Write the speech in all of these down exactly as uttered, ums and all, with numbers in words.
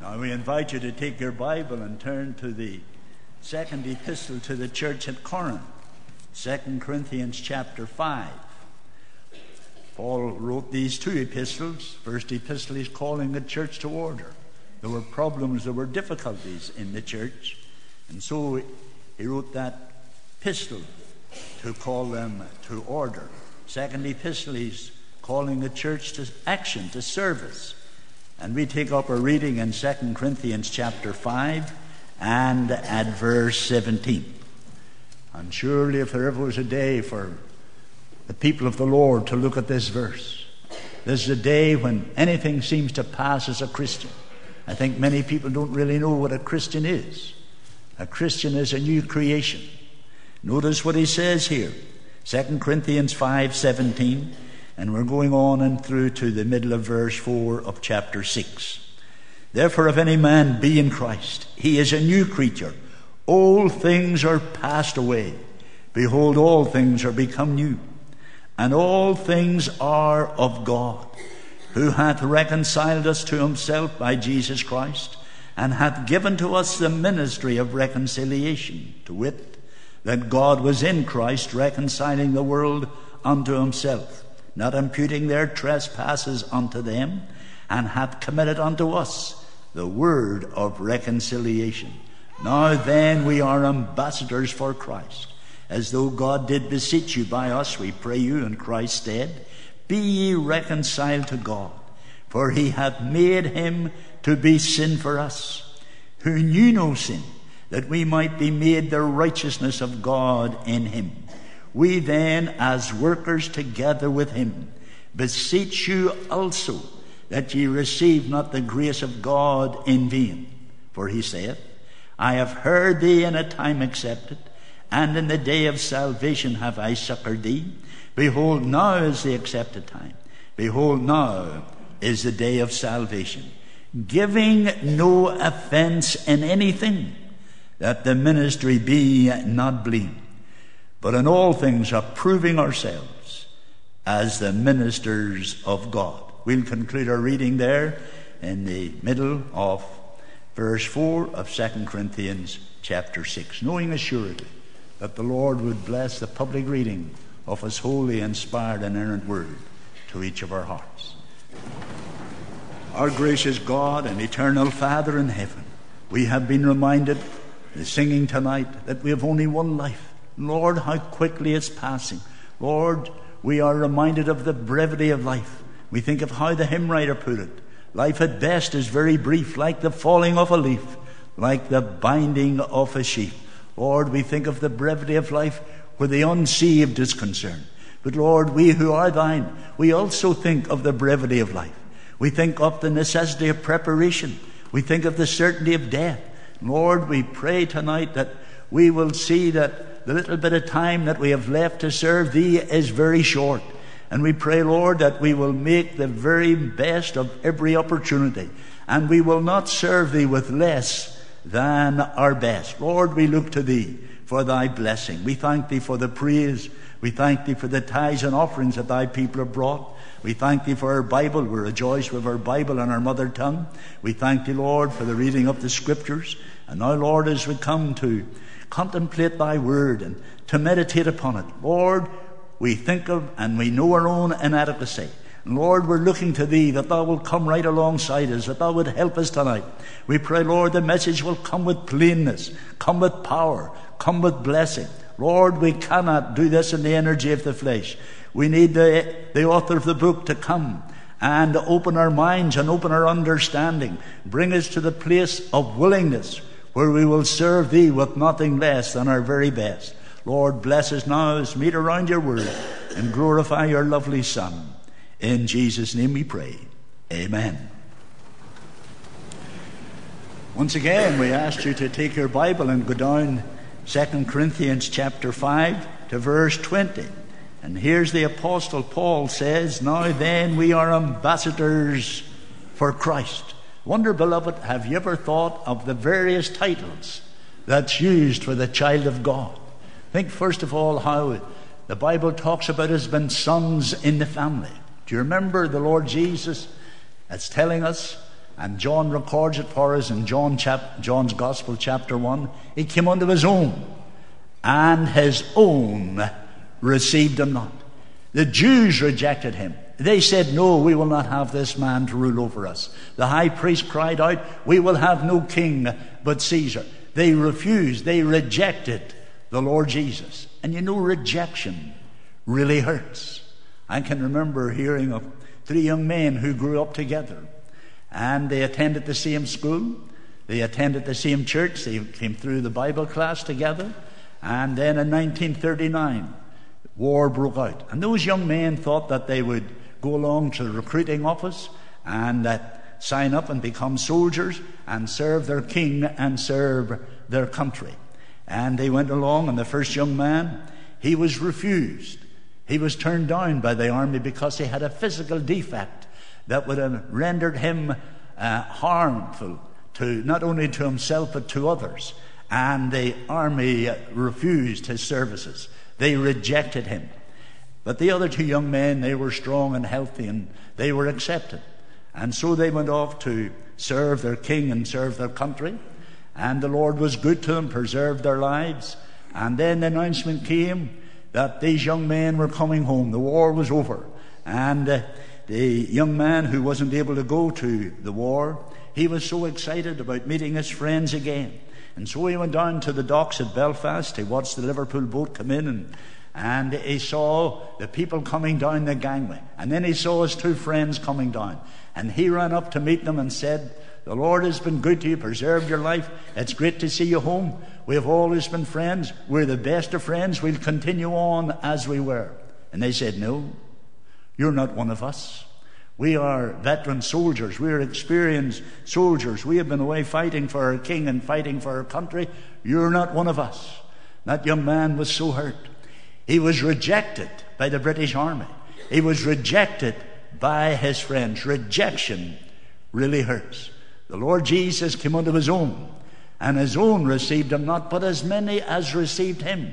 Now we invite you to take your Bible and turn to the second epistle to the church at Corinth, Second Corinthians chapter five. Paul wrote these two epistles. First epistle he's calling the church to order. There were problems, there were difficulties in the church, and so he wrote that epistle to call them to order. Second epistle he's calling the church to action, to service. And we take up our reading in Second Corinthians chapter five and at verse seventeen. And surely if there ever was a day for the people of the Lord to look at this verse, this is a day when anything seems to pass as a Christian. I think many people don't really know what a Christian is. A Christian is a new creation. Notice what he says here, Second Corinthians five seventeen. And we're going on and through to the middle of verse four of chapter six. Therefore, if any man be in Christ, he is a new creature. All things are passed away. Behold, all things are become new. And all things are of God, who hath reconciled us to himself by Jesus Christ, and hath given to us the ministry of reconciliation, to wit, that God was in Christ reconciling the world unto himself, not imputing their trespasses unto them, and hath committed unto us the word of reconciliation. Now then we are ambassadors for Christ, as though God did beseech you by us, we pray you in Christ's stead, be ye reconciled to God. For he hath made him to be sin for us, who knew no sin, that we might be made the righteousness of God in him. We then, as workers together with him, beseech you also that ye receive not the grace of God in vain. For he saith, I have heard thee in a time accepted, and in the day of salvation have I succored thee. Behold, now is the accepted time. Behold, now is the day of salvation. Giving no offence in anything, that the ministry be not blamed, but in all things approving ourselves as the ministers of God. We'll conclude our reading there in the middle of verse four of Second Corinthians chapter six, knowing assuredly that the Lord would bless the public reading of his holy, inspired, and inerrant word to each of our hearts. Our gracious God and eternal Father in heaven, we have been reminded, in singing tonight, that we have only one life. Lord, how quickly it's passing. Lord, we are reminded of the brevity of life. We think of how the hymn writer put it. Life at best is very brief, like the falling of a leaf, like the binding of a sheep. Lord, we think of the brevity of life where the unsaved is concerned. But Lord, we who are thine, we also think of the brevity of life. We think of the necessity of preparation. We think of the certainty of death. Lord, we pray tonight that we will see that the little bit of time that we have left to serve thee is very short. And we pray, Lord, that we will make the very best of every opportunity, and we will not serve thee with less than our best. Lord, we look to thee for thy blessing. We thank thee for the praise. We thank thee for the tithes and offerings that thy people have brought. We thank thee for our Bible. We rejoice with our Bible in our mother tongue. We thank thee, Lord, for the reading of the Scriptures. And now, Lord, as we come to contemplate thy word and to meditate upon it, Lord, we think of and we know our own inadequacy. And Lord, we're looking to thee that thou wilt come right alongside us, that thou would help us tonight. We pray, Lord, the message will come with plainness, come with power, come with blessing. Lord, we cannot do this in the energy of the flesh. We need the, the author of the book to come and open our minds and open our understanding. Bring us to the place of willingness where we will serve thee with nothing less than our very best. Lord, bless us now as we meet around your word and glorify your lovely Son. In Jesus' name we pray. Amen. Once again, we ask you to take your Bible and go down Second Corinthians chapter five to verse twenty. And here's the Apostle Paul says, now then we are ambassadors for Christ. Wonder, beloved, have you ever thought of the various titles that's used for the child of God? Think first of all how the Bible talks about us being sons in the family. Do you remember the Lord Jesus that's telling us And John records it for us in John chap- John's Gospel, chapter one. He came unto his own, and his own received him not. The Jews rejected him. They said, no, we will not have this man to rule over us. The high priest cried out, we will have no king but Caesar. They refused, they rejected the Lord Jesus. And you know, rejection really hurts. I can remember hearing of three young men who grew up together. And they attended the same school. They attended the same church. They came through the Bible class together. And then in nineteen thirty-nine, war broke out. And those young men thought that they would go along to the recruiting office and uh, sign up and become soldiers and serve their king and serve their country. And they went along, and the first young man, he was refused. He was turned down by the army because he had a physical defect that would have rendered him uh, harmful to not only to himself but to others. And the army refused his services. They rejected him. But the other two young men, they were strong and healthy, and they were accepted. And so they went off to serve their king and serve their country. And the Lord was good to them, preserved their lives. And then the announcement came that these young men were coming home. The war was over. And uh, the young man who wasn't able to go to the war, he was so excited about meeting his friends again. And so he went down to the docks at Belfast. He watched the Liverpool boat come in, and, and he saw the people coming down the gangway. And then he saw his two friends coming down. And he ran up to meet them and said, the Lord has been good to you, preserved your life. It's great to see you home. We have always been friends. We're the best of friends. We'll continue on as we were. And they said, no, you're not one of us. We are veteran soldiers. We are experienced soldiers. We have been away fighting for our king and fighting for our country. You're not one of us. That young man was so hurt. He was rejected by the British Army. He was rejected by his friends. Rejection really hurts. The Lord Jesus came unto his own, and his own received him not, but as many as received him,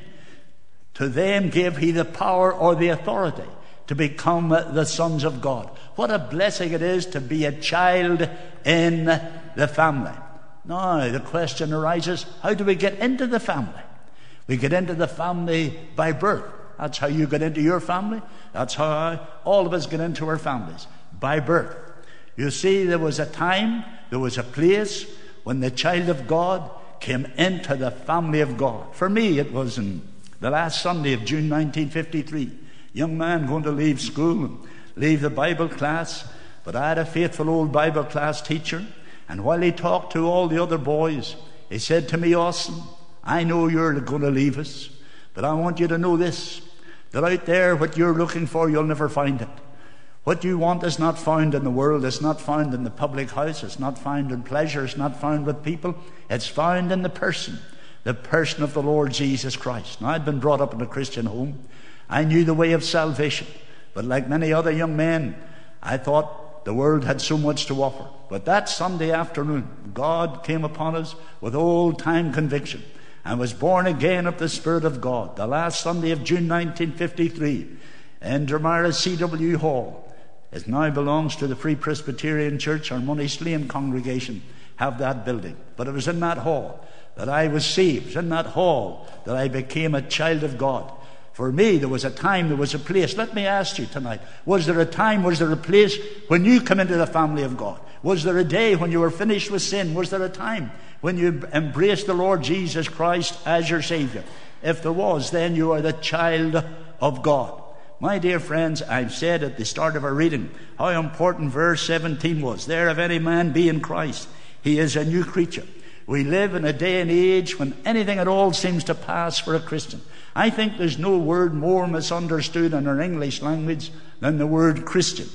to them gave he the power or the authority to become the sons of God. What a blessing it is to be a child in the family. Now, the question arises, how do we get into the family? We get into the family by birth. That's how you get into your family. That's how all of us get into our families, by birth. You see, there was a time, there was a place when the child of God came into the family of God. For me, it was in the last Sunday of June nineteen fifty-three. Young man going to leave school and leave the Bible class. But I had a faithful old Bible class teacher. And while he talked to all the other boys, he said to me, Austin, I know you're going to leave us, but I want you to know this, that out there, what you're looking for, you'll never find it. What you want is not found in the world. It's not found in the public house. It's not found in pleasure. It's not found with people. It's found in the person, the person of the Lord Jesus Christ. Now, I'd been brought up in a Christian home. I knew the way of salvation. But like many other young men, I thought the world had so much to offer. But that Sunday afternoon, God came upon us with old-time conviction and was born again of the Spirit of God. The last Sunday of June nineteen fifty-three in Dromara C W Hall. It now belongs to the Free Presbyterian Church. Our Money-Slane congregation have that building. But it was in that hall that I was saved. It was in that hall that I became a child of God. For me, there was a time, there was a place. Let me ask you tonight, was there a time, was there a place when you come into the family of God? Was there a day when you were finished with sin? Was there a time when you embraced the Lord Jesus Christ as your Savior? If there was, then you are the child of God. My dear friends, I've said at the start of our reading how important verse seventeen was. There, if any man be in Christ, he is a new creature. We live in a day and age when anything at all seems to pass for a Christian. I think there's no word more misunderstood in our English language than the word Christian.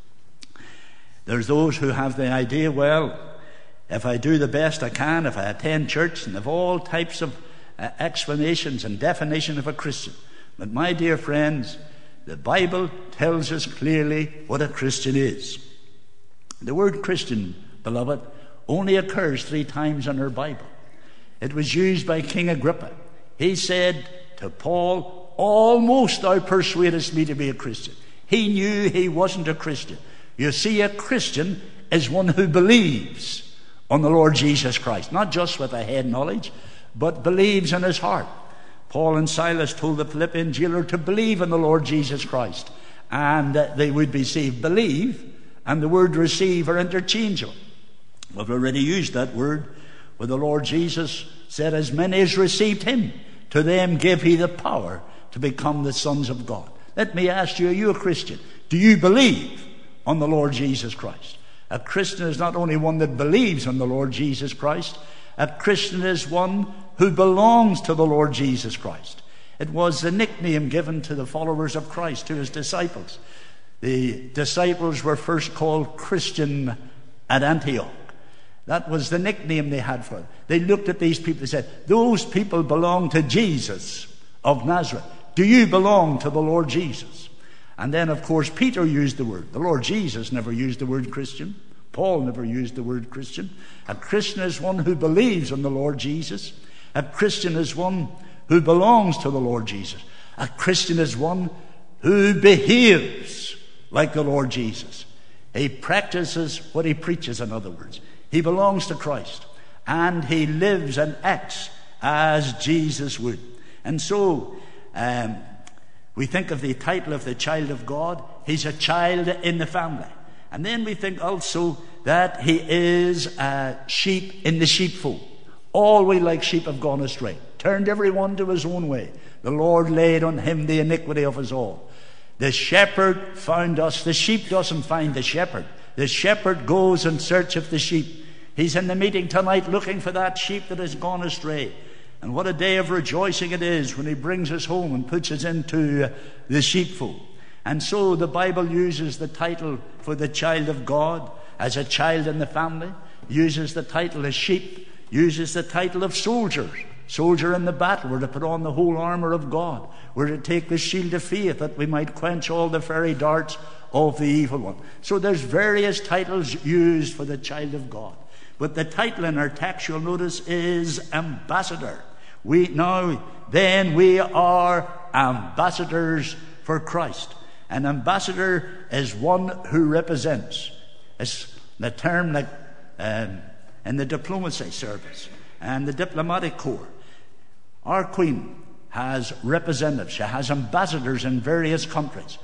There's those who have the idea, well, if I do the best I can, if I attend church, and have all types of uh, explanations and definition of a Christian. But my dear friends, the Bible tells us clearly what a Christian is. The word Christian, beloved, only occurs three times in our Bible. It was used by King Agrippa. He said to Paul, almost thou persuadest me to be a Christian. He knew he wasn't a Christian. You see, a Christian is one who believes on the Lord Jesus Christ, not just with a head knowledge, but believes in his heart. Paul and Silas told the Philippian jailer to believe in the Lord Jesus Christ, and uh, they would be saved. Believe and the word receive are interchangeable. We've already used that word where the Lord Jesus said, as many as received him, to them gave he the power to become the sons of God. Let me ask you, are you a Christian? Do you believe on the Lord Jesus Christ? A Christian is not only one that believes on the Lord Jesus Christ. A Christian is one who belongs to the Lord Jesus Christ. It was the nickname given to the followers of Christ, to his disciples. The disciples were first called Christian at Antioch. That was the nickname they had for them. They looked at these people and said, those people belong to Jesus of Nazareth. Do you belong to the Lord Jesus? And then, of course, Peter used the word. The Lord Jesus never used the word Christian. Paul never used the word Christian. A Christian is one who believes in the Lord Jesus. A Christian is one who belongs to the Lord Jesus. A Christian is one who behaves like the Lord Jesus. He practices what he preaches, in other words. He belongs to Christ, and he lives and acts as Jesus would. And so, um, we think of the title of the child of God. He's a child in the family. And then we think also that he is a sheep in the sheepfold. All we like sheep have gone astray, turned every one to his own way. The Lord laid on him the iniquity of us all. The shepherd found us. The sheep doesn't find the shepherd. The shepherd goes in search of the sheep. He's in the meeting tonight looking for that sheep that has gone astray. And what a day of rejoicing it is when he brings us home and puts us into the sheepfold. And so the Bible uses the title for the child of God as a child in the family, uses the title as sheep, uses the title of soldiers. Soldier in the battle, we're to put on the whole armour of God. We're to take the shield of faith that we might quench all the fiery darts of the evil one. So there's various titles used for the child of God. But the title in our text, you'll notice, is ambassador. We now, then we are ambassadors for Christ. An ambassador is one who represents. It's the term like um, in the diplomacy service and the diplomatic corps. Our Queen has representatives. She has ambassadors in various countries.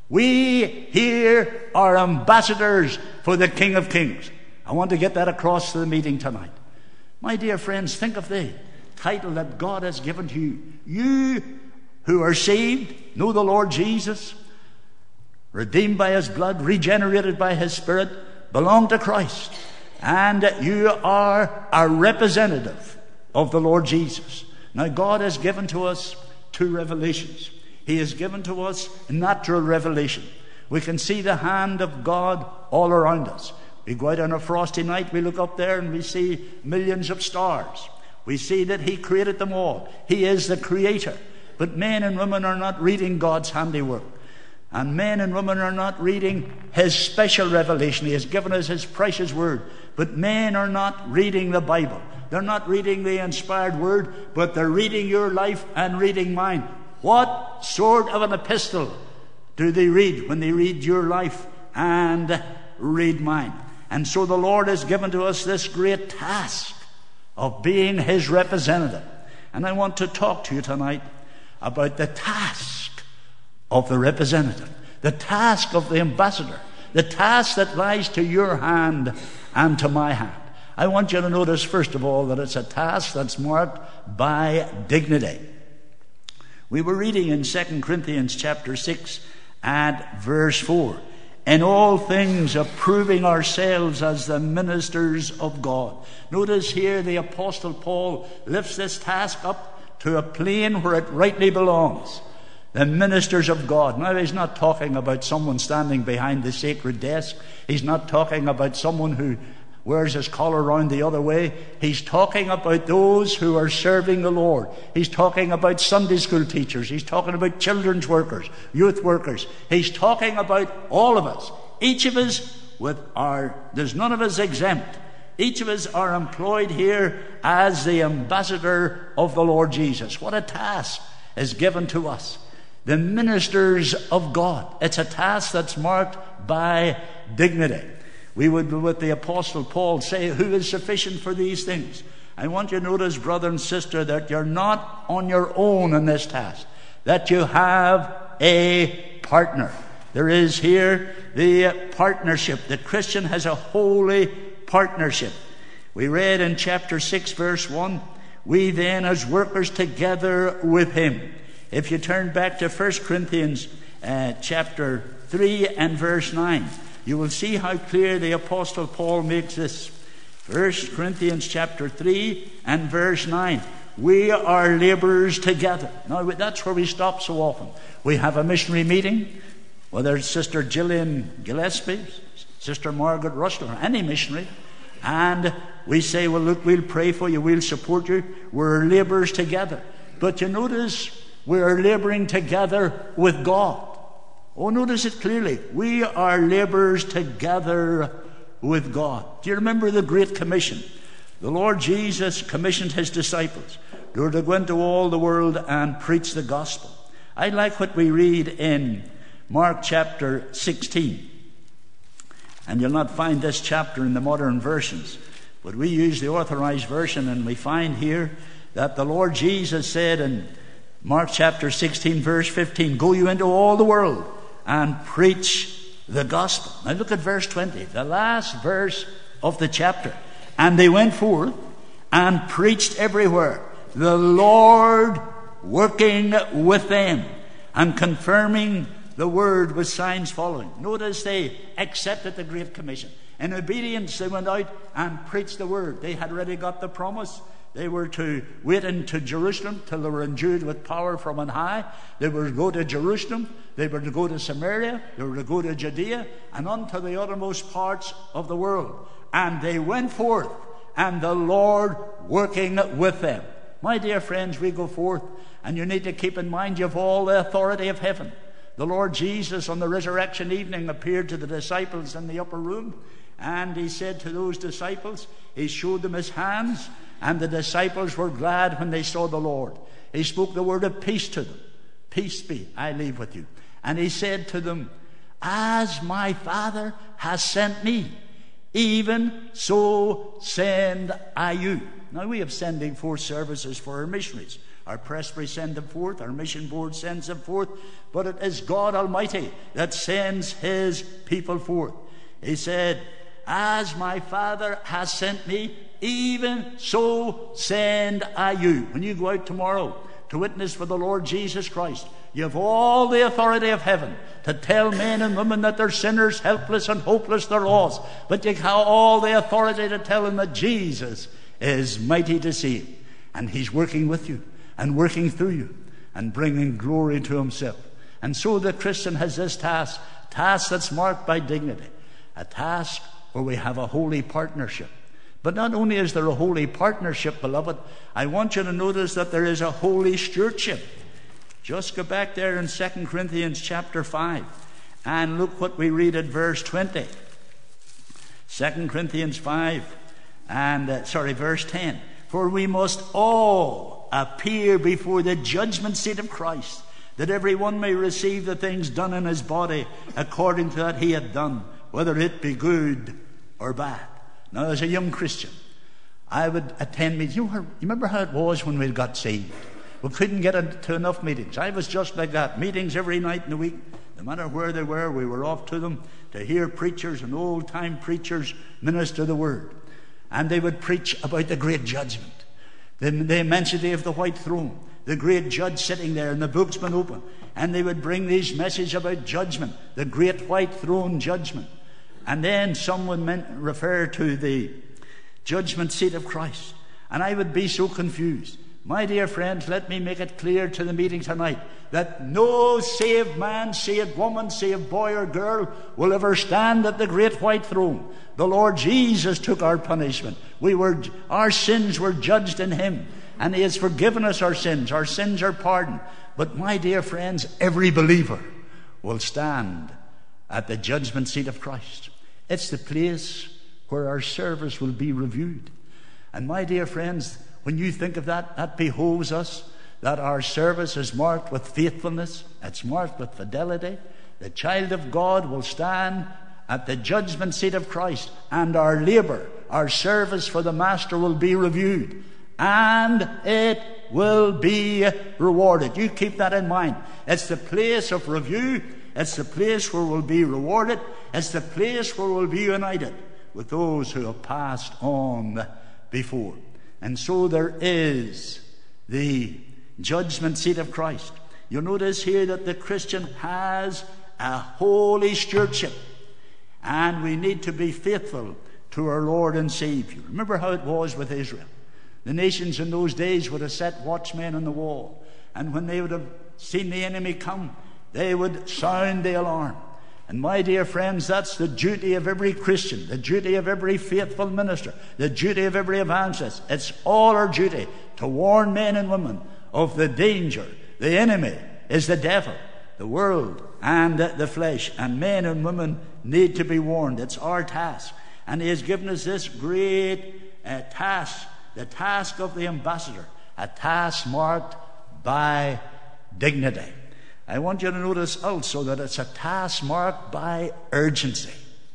We here are ambassadors for the King of Kings. I want to get that across to the meeting tonight. My dear friends, think of the title that God has given to you. You who are saved, know the Lord Jesus, redeemed by his blood, regenerated by his Spirit, belong to Christ. And you are a representative of the Lord Jesus. Now, God has given to us two revelations. He has given to us natural revelation. We can see the hand of God all around us. We go out on a frosty night, we look up there and we see millions of stars. We see that he created them all. He is the creator. But men and women are not reading God's handiwork. And men and women are not reading his special revelation. He has given us his precious word. But men are not reading the Bible. They're not reading the inspired word, but they're reading your life and reading mine. What sort of an epistle do they read when they read your life and read mine? And so the Lord has given to us this great task of being his representative. And I want to talk to you tonight about the task of the representative, the task of the ambassador, the task that lies to your hand and to my hand. I want you to notice, first of all, that it's a task that's marked by dignity. We were reading in Second Corinthians chapter six and verse four. In all things approving ourselves as the ministers of God. Notice here the Apostle Paul lifts this task up to a plane where it rightly belongs. The ministers of God. Now, he's not talking about someone standing behind the sacred desk. He's not talking about someone who wears his collar round the other way. He's talking about those who are serving the Lord. He's talking about Sunday school teachers. He's talking about children's workers, youth workers. He's talking about all of us. Each of us with our, there's none of us exempt. Each of us are employed here as the ambassador of the Lord Jesus. What a task is given to us. The ministers of God. It's a task that's marked by dignity. we would, with the Apostle Paul, say, who is sufficient for these things? I want you to notice, brother and sister, that you're not on your own in this task, that you have a partner. There is here the partnership. The Christian has a holy partnership. We read in chapter six, verse one, we then as workers together with him. If you turn back to First Corinthians uh, chapter three and verse nine, you will see how clear the Apostle Paul makes this. First Corinthians chapter three and verse nine. We are laborers together. Now that's where we stop so often. We have a missionary meeting, whether it's Sister Gillian Gillespie, Sister Margaret Russell, or any missionary, and we say, well, look, we'll pray for you, we'll support you. We're laborers together. But you notice we're laboring together with God. Oh, notice it clearly. We are laborers together with God. Do you remember the Great Commission? The Lord Jesus commissioned his disciples. They were to go into all the world and preach the gospel. I like what we read in Mark chapter sixteen. And you'll not find this chapter in the modern versions, but we use the Authorized Version, and we find here that the Lord Jesus said in Mark chapter sixteen, verse fifteen, go you into all the world and preach the gospel. Now look at verse twenty, the last verse of the chapter. And they went forth and preached everywhere, the Lord working with them and confirming the word with signs following. Notice they accepted the Great Commission. In obedience, they went out and preached the word. They had already got the promise. They were to wait into Jerusalem till they were endued with power from on high. They were to go to Jerusalem. They were to go to Samaria. They were to go to Judea and unto the uttermost parts of the world. And they went forth, and the Lord working with them. My dear friends, we go forth, and you need to keep in mind you have all the authority of heaven. The Lord Jesus on the resurrection evening appeared to the disciples in the upper room, and he said to those disciples, he showed them his hands, and the disciples were glad when they saw the Lord. He spoke the word of peace to them. Peace be, I leave with you. And he said to them, as my Father has sent me, even so send I you. Now we have sending forth services for our missionaries. Our presbytery send them forth, our mission board sends them forth, but it is God Almighty that sends his people forth. He said, as my Father has sent me, even so send I you. When you go out tomorrow to witness for the Lord Jesus Christ, you have all the authority of heaven to tell men and women that they're sinners, helpless and hopeless, they're lost. But you have all the authority to tell them that Jesus is mighty to save. And he's working with you and working through you and bringing glory to himself. And so the Christian has this task, task that's marked by dignity, a task where we have a holy partnership. But not only is there a holy partnership, beloved, I want you to notice that there is a holy stewardship. Just go back there in Second Corinthians chapter five and look what we read at verse twenty. Second Corinthians five and, uh, sorry, verse ten. For we must all appear before the judgment seat of Christ, that every one may receive the things done in his body according to that he had done, whether it be good or bad. Now, as a young Christian, I would attend meetings. You, you remember how it was when we got saved? We couldn't get to enough meetings. I was just like that. Meetings every night in the week. No matter where they were, we were off to them to hear preachers and old-time preachers minister the word. And they would preach about the great judgment, the, the immensity of the white throne, the great judge sitting there and the book's been open. And they would bring these messages about judgment, the great white throne judgment. And then some would men- refer to the judgment seat of Christ. And I would be so confused. My dear friends, let me make it clear to the meeting tonight that no saved man, saved woman, saved boy or girl will ever stand at the great white throne. The Lord Jesus took our punishment. We were, our sins were judged in him, and he has forgiven us our sins. Our sins are pardoned. But my dear friends, every believer will stand at the judgment seat of Christ. It's the place where our service will be reviewed. And my dear friends, when you think of that, that behoves us, that our service is marked with faithfulness, it's marked with fidelity. The child of God will stand at the judgment seat of Christ, and our labor, our service for the Master will be reviewed, and it will be rewarded. You keep that in mind. It's the place of review. It's the place where we'll be rewarded. It's the place where we'll be united with those who have passed on before. And so there is the judgment seat of Christ. You'll notice here that the Christian has a holy stewardship, and we need to be faithful to our Lord and Savior. Remember how it was with Israel. The nations in those days would have set watchmen on the wall, and when they would have seen the enemy come, they would sound the alarm. And my dear friends, that's the duty of every Christian, the duty of every faithful minister, the duty of every evangelist. It's all our duty to warn men and women of the danger. The enemy is the devil, the world, and the flesh. And men and women need to be warned. It's our task. And he has given us this great uh, task, the task of the ambassador, a task marked by dignity. I want you to notice also that it's a task marked by urgency.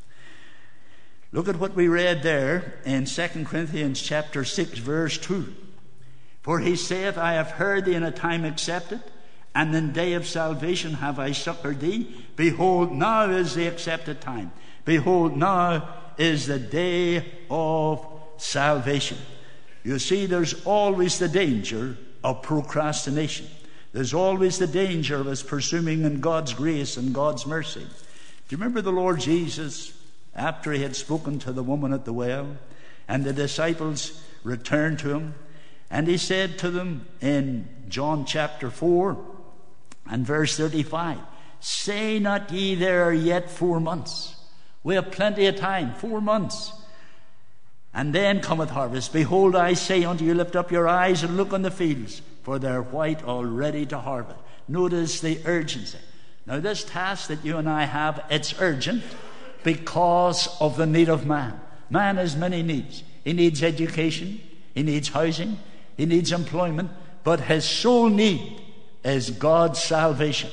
Look at what we read there in Second Corinthians chapter six, verse two. For he saith, I have heard thee in a time accepted, and in day of salvation have I succored thee. Behold, now is the accepted time. Behold, now is the day of salvation. You see, there's always the danger of procrastination. There's always the danger of us presuming in God's grace and God's mercy. Do you remember the Lord Jesus, after he had spoken to the woman at the well, and the disciples returned to him, and he said to them in John chapter four and verse thirty-five, say not ye there are yet four months. We have plenty of time, four months. And then cometh harvest. Behold, I say unto you, lift up your eyes and look on the fields, for they're white already to harvest. Notice the urgency. Now this task that you and I have, it's urgent because of the need of man. Man has many needs. He needs education, he needs housing, he needs employment, but his sole need is God's salvation.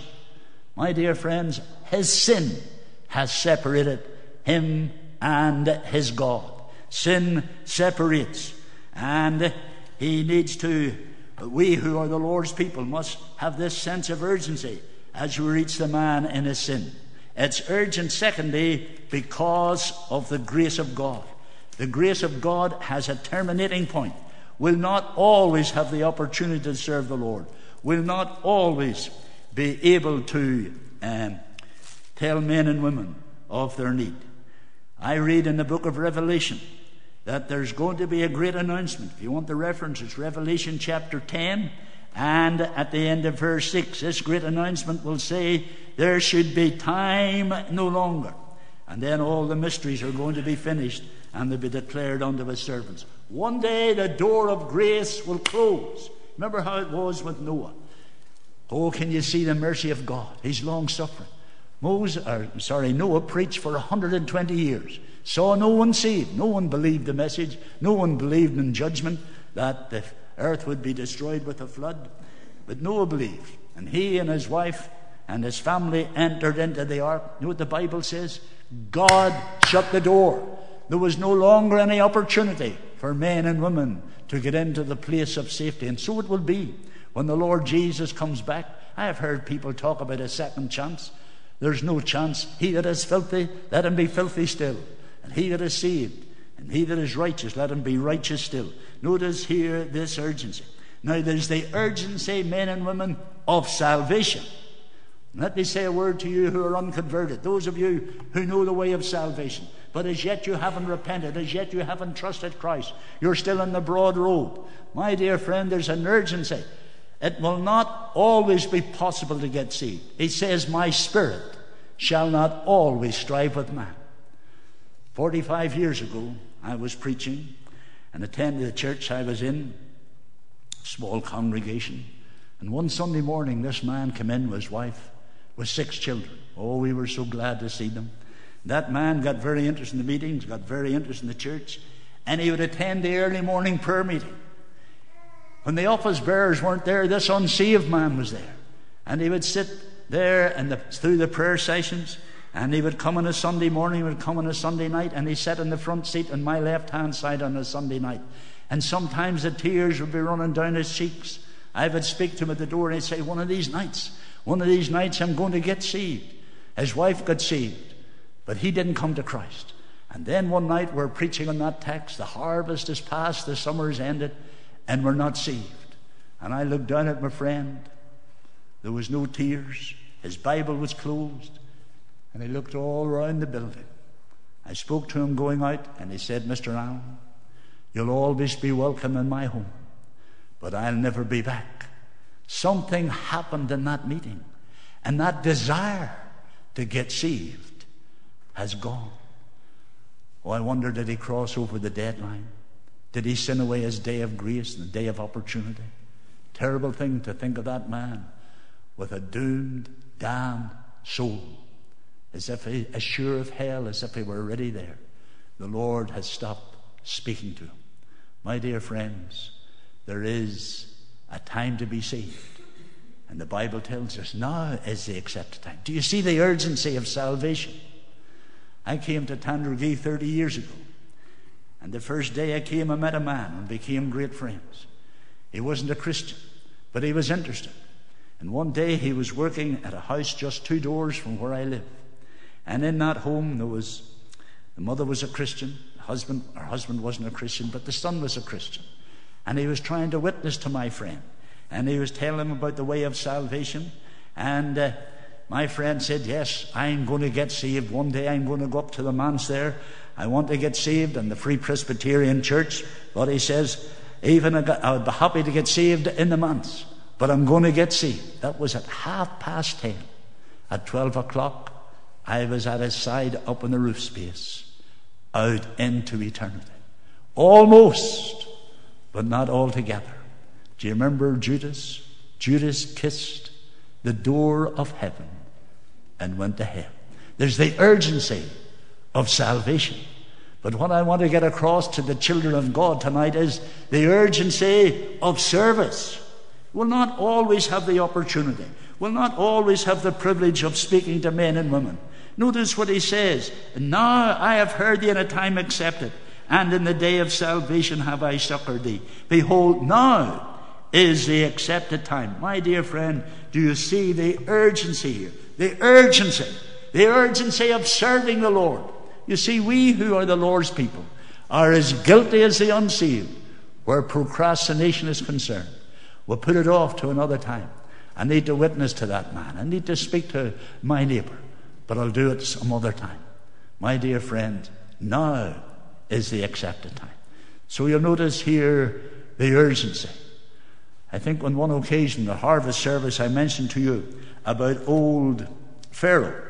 My dear friends, his sin has separated him and his God. Sin separates, and he needs to, we who are the Lord's people must have this sense of urgency as we reach the man in his sin. It's urgent, secondly, because of the grace of God. The grace of God has a terminating point. We'll not always have the opportunity to serve the Lord. We'll not always be able to um, tell men and women of their need. I read in the book of Revelation that there's going to be a great announcement. If you want the reference, it's Revelation chapter ten, and at the end of verse six, this great announcement will say, there should be time no longer. And then all the mysteries are going to be finished, and they'll be declared unto his servants. One day the door of grace will close. Remember how it was with Noah. Oh, can you see the mercy of God? He's long-suffering. Moses, or, sorry, Noah preached for one hundred twenty years. Saw no one saved. No one believed the message. No one believed in judgment, that the earth would be destroyed with a flood. But Noah believed. And he and his wife and his family entered into the ark. You know what the Bible says? God shut the door. There was no longer any opportunity for men and women to get into the place of safety. And so it will be when the Lord Jesus comes back. I have heard people talk about a second chance. There's no chance. He that is filthy, let him be filthy still. And he that is saved, and he that is righteous, let him be righteous still. Notice here this urgency. Now there's the urgency, men and women, of salvation. Let me say a word to you who are unconverted, those of you who know the way of salvation, but as yet you haven't repented, as yet you haven't trusted Christ. You're still in the broad road. My dear friend, there's an urgency. It will not always be possible to get saved. He says, my spirit shall not always strive with man. Forty-five years ago, I was preaching and attended the church I was in, small congregation. And one Sunday morning, this man came in with his wife with six children. Oh, we were so glad to see them. That man got very interested in the meetings, got very interested in the church, and he would attend the early morning prayer meeting. When the office bearers weren't there, this unsaved man was there. And he would sit there and the, through the prayer sessions, And he would come on a Sunday morning, he would come on a Sunday night, and he sat in the front seat on my left-hand side on a Sunday night. And sometimes the tears would be running down his cheeks. I would speak to him at the door, and he'd say, one of these nights, one of these nights I'm going to get saved. His wife got saved, but he didn't come to Christ. And then one night we're preaching on that text, the harvest is past, the summer is ended, and we're not saved. And I looked down at my friend. There was no tears. His Bible was closed. And he looked all around the building. I spoke to him going out, and he said, Mister Allen, you'll always be welcome in my home, but I'll never be back. Something happened in that meeting, and that desire to get saved has gone. Oh, I wonder, did he cross over the deadline? Did he sin away his day of grace and the day of opportunity? Terrible thing to think of that man with a doomed, damned soul, as if he, as sure of hell as if he were already there. The Lord has stopped speaking to him. My dear friends, there is a time to be saved. And the Bible tells us now is the accepted time. Do you see the urgency of salvation? I came to Tandragee thirty years ago. And the first day I came, I met a man and became great friends. He wasn't a Christian, but he was interested. And one day he was working at a house just two doors from where I live. And in that home there was, the mother was a Christian, the husband, her husband wasn't a Christian, but the son was a Christian. And he was trying to witness to my friend. And he was telling him about the way of salvation. And uh, my friend said, yes, I'm going to get saved. One day I'm going to go up to the manse there. I want to get saved in the Free Presbyterian Church. But he says, even I would be happy to get saved in the manse, but I'm going to get saved. That was at half past ten. At twelve o'clock, I was at his side up in the roof space, out into eternity. Almost, but not altogether. Do you remember Judas? Judas kissed the door of heaven and went to hell. There's the urgency of salvation. But what I want to get across to the children of God tonight is the urgency of service. We'll not always have the opportunity. We'll not always have the privilege of speaking to men and women. Notice what he says. Now I have heard thee in a time accepted, and in the day of salvation have I succored thee. Behold, now is the accepted time. My dear friend, do you see the urgency here? The urgency. The urgency of serving the Lord. You see, we who are the Lord's people are as guilty as the unsaved where procrastination is concerned. We'll put it off to another time. I need to witness to that man. I need to speak to my neighbor, but I'll do it some other time. My dear friend, now is the accepted time. So you'll notice here the urgency. I think on one occasion, the harvest service, I mentioned to you about old Pharaoh.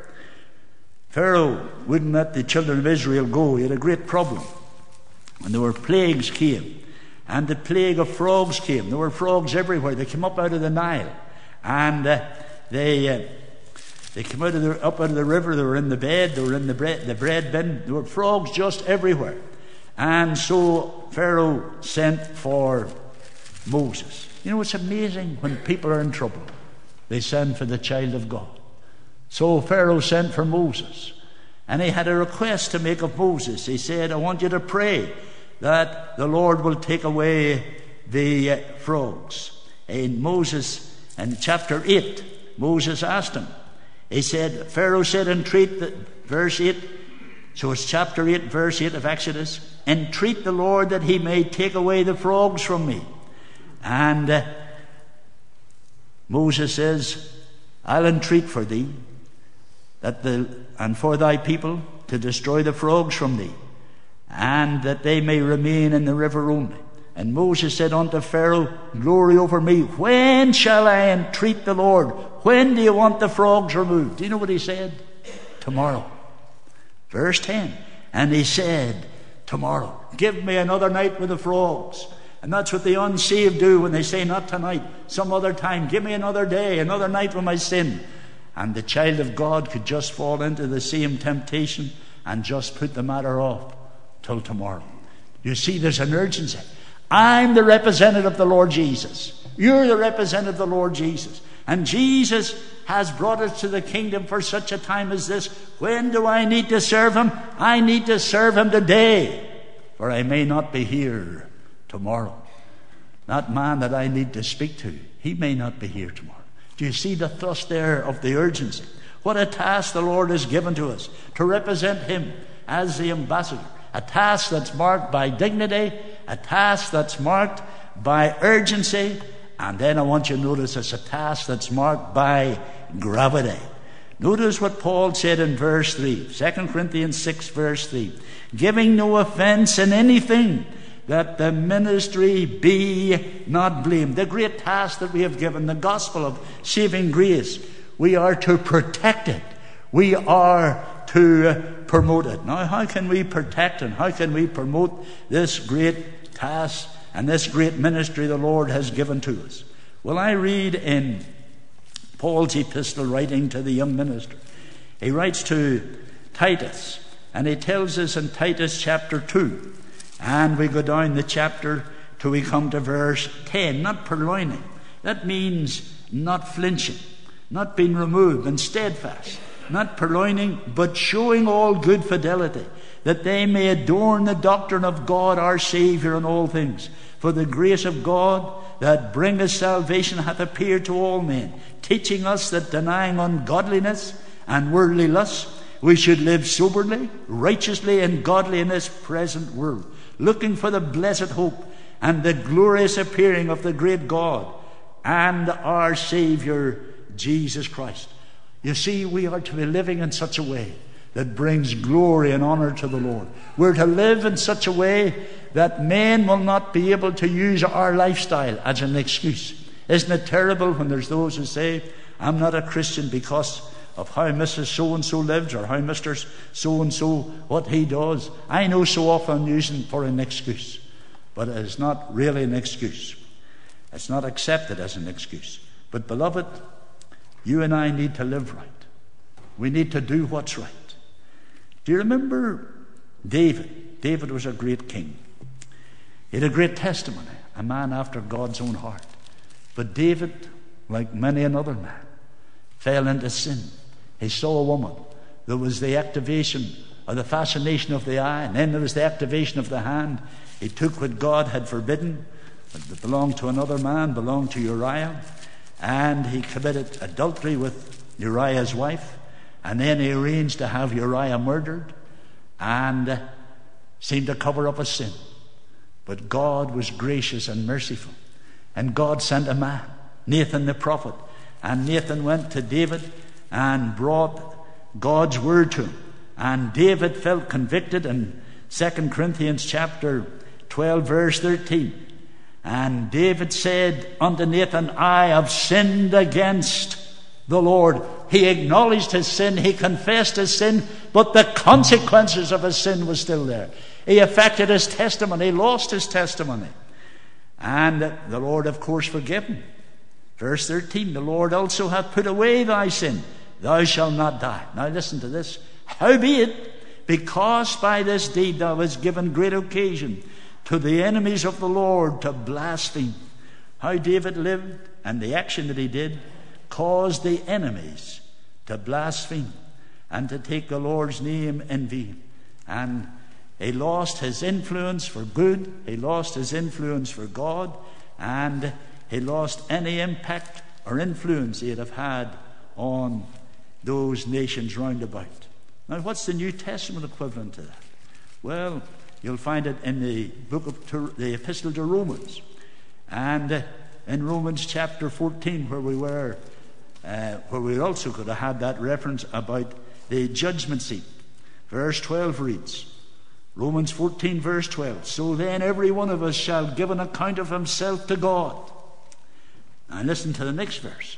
Pharaoh wouldn't let the children of Israel go. He had a great problem. And there were plagues came. And the plague of frogs came. There were frogs everywhere. They came up out of the Nile. And uh, they uh, they came out of the, up out of the river. They were in the bed. They were in the bread, the bread bin. There were frogs just everywhere. And so Pharaoh sent for Moses. You know, it's amazing when people are in trouble. They send for the child of God. So Pharaoh sent for Moses. And he had a request to make of Moses. He said, I want you to pray that the Lord will take away the uh, frogs. And Moses, in chapter eight, Moses asked him. He said, Pharaoh said, entreat, the, verse eight, so it's chapter eight, verse eight of Exodus, entreat the Lord that he may take away the frogs from me. And uh, Moses says, I'll entreat for thee, that the and for thy people to destroy the frogs from thee, and that they may remain in the river only. And Moses said unto Pharaoh, glory over me, when shall I entreat the Lord? When do you want the frogs removed? Do you know what he said? Tomorrow. Verse ten. And he said, tomorrow. Give me another night with the frogs. And that's what the unsaved do when they say, not tonight, some other time. Give me another day, another night with my sin. And the child of God could just fall into the same temptation and just put the matter off till tomorrow. You see, there's an urgency. I'm the representative of the Lord Jesus. You're the representative of the Lord Jesus. And Jesus has brought us to the kingdom for such a time as this. When do I need to serve him? I need to serve him today, for I may not be here tomorrow. That man that I need to speak to, he may not be here tomorrow. Do you see the thrust there of the urgency? What a task the Lord has given to us, to represent him as the ambassador. A task that's marked by dignity, a task that's marked by urgency, and then I want you to notice it's a task that's marked by gravity. Notice what Paul said in verse three, Second Corinthians six, verse three. Giving no offense in anything, that the ministry be not blamed. The great task that we have given, the gospel of saving grace, we are to protect it. We are to promote it. Now, how can we protect and how can we promote this great task and this great ministry the Lord has given to us? Well, I read in Paul's epistle writing to the young minister. He writes to Titus, and he tells us in Titus chapter two, and we go down the chapter till we come to verse ten, not purloining. That means not flinching, not being removed and steadfast, not purloining, but showing all good fidelity, that they may adorn the doctrine of God our Saviour in all things. For the grace of God that bringeth salvation hath appeared to all men, teaching us that denying ungodliness and worldly lusts, we should live soberly, righteously, and godly in this present world, looking for the blessed hope and the glorious appearing of the great God and our Saviour Jesus Christ. You see, we are to be living in such a way that brings glory and honour to the Lord. We're to live in such a way that men will not be able to use our lifestyle as an excuse. Isn't it terrible when there's those who say, I'm not a Christian because of how Missus So-and-so lives, or how Mister So-and-so, what he does. I know so often using for an excuse, but it is not really an excuse. It's not accepted as an excuse. But beloved, you and I need to live right. We need to do what's right. Do you remember David? David was a great king. He had a great testimony, a man after God's own heart. But David, like many another man, fell into sin. He saw a woman. There was the activation or the fascination of the eye, and then there was the activation of the hand. He took what God had forbidden, that belonged to another man, belonged to Uriah, and he committed adultery with Uriah's wife, and then he arranged to have Uriah murdered and seemed to cover up a sin. But God was gracious and merciful, and God sent a man, Nathan the prophet, and Nathan went to David and brought God's word to him. And David felt convicted in Second Corinthians chapter twelve, verse thirteen. And David said unto Nathan, I have sinned against the Lord. He acknowledged his sin, he confessed his sin, but the consequences of his sin was still there. He affected his testimony, he lost his testimony. And the Lord, of course, forgave him. Verse thirteen, the Lord also hath put away thy sin. Thou shalt not die. Now listen to this. Howbeit, because by this deed thou hast given great occasion to the enemies of the Lord to blaspheme. How David lived and the action that he did caused the enemies to blaspheme and to take the Lord's name in vain. And he lost his influence for good. He lost his influence for God. And he lost any impact or influence he'd have had on those nations round about. Now, what's the New Testament equivalent to that? Well, you'll find it in the book of the Epistle to Romans, and in Romans chapter fourteen, where we were, uh, where we also could have had that reference about the judgment seat. Verse twelve reads, Romans fourteen, verse twelve. So then, every one of us shall give an account of himself to God. Now, listen to the next verse.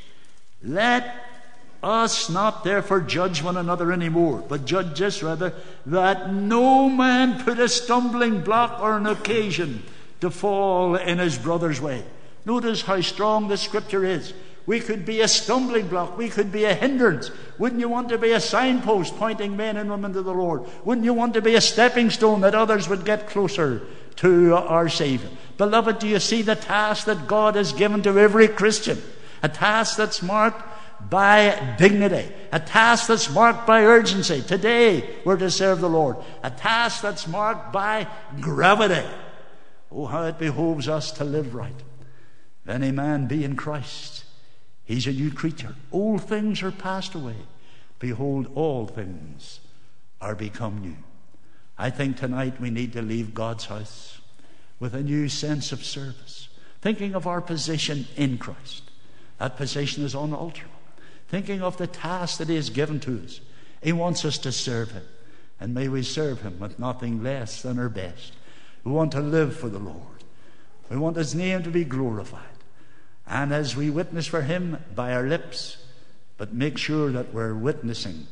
Let us not therefore judge one another anymore, but judge this rather, that no man put a stumbling block or an occasion to fall in his brother's way. Notice how strong the scripture is. We could be a stumbling block. We could be a hindrance. Wouldn't you want to be a signpost pointing men and women to the Lord? Wouldn't you want to be a stepping stone that others would get closer to our Savior? Beloved, do you see the task that God has given to every Christian? a task that's marked by dignity, a task that's marked by urgency. Today we're to serve the Lord. A task that's marked by gravity. Oh, how it behoves us to live right. If any man be in Christ, he's a new creature. Old things are passed away. Behold, all things are become new. I think tonight we need to leave God's house with a new sense of service, thinking of our position in Christ. That position is unalterable. Thinking of the task that he has given to us. He wants us to serve him. And may we serve him with nothing less than our best. We want to live for the Lord. We want his name to be glorified. And as we witness for him by our lips, but make sure that we're witnessing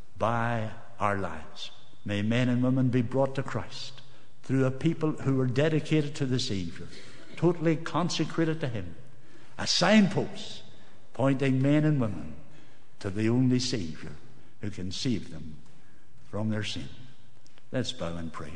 by our lives. May men and women be brought to Christ through a people who are dedicated to the Savior, totally consecrated to him. A signpost pointing men and women to the only Savior who can save them from their sin. Let's bow in prayer.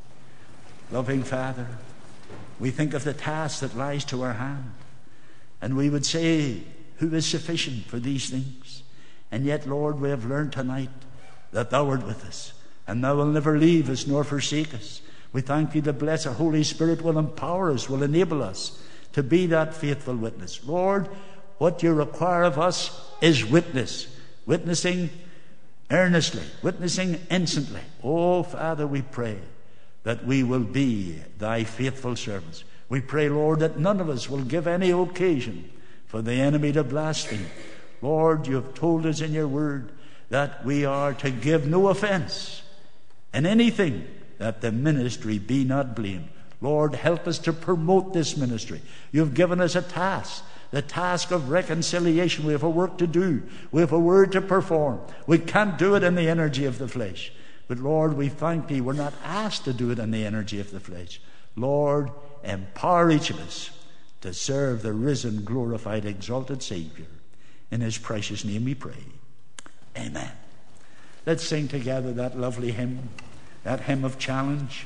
Loving Father, we think of the task that lies to our hand, and we would say, who is sufficient for these things? And yet, Lord, we have learned tonight that thou art with us, and thou wilt never leave us nor forsake us. We thank you that blessed Holy Spirit will empower us, will enable us to be that faithful witness. Lord, what you require of us is witness. Witnessing earnestly, witnessing instantly. Oh, Father, we pray that we will be thy faithful servants. We pray, Lord, that none of us will give any occasion for the enemy to blaspheme. Lord, you have told us in your word that we are to give no offense in anything, that the ministry be not blamed. Lord, help us to promote this ministry. You've given us a task, the task of reconciliation. We have a work to do. We have a word to perform. We can't do it in the energy of the flesh. But Lord, we thank thee, we're not asked to do it in the energy of the flesh. Lord, empower each of us to serve the risen, glorified, exalted Savior. In his precious name we pray. Amen. Let's sing together that lovely hymn, that hymn of challenge.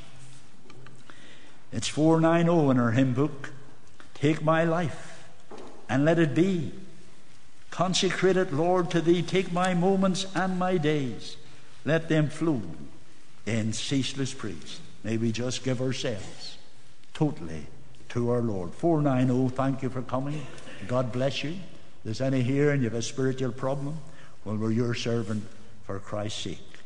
It's four ninety in our hymn book. Take my life and let it be. Consecrate it, Lord, to thee. Take my moments and my days. Let them flow in ceaseless praise. May we just give ourselves totally to our Lord. four ninety, thank you for coming. God bless you. If there's any here and you have a spiritual problem, well, we're your servant for Christ's sake.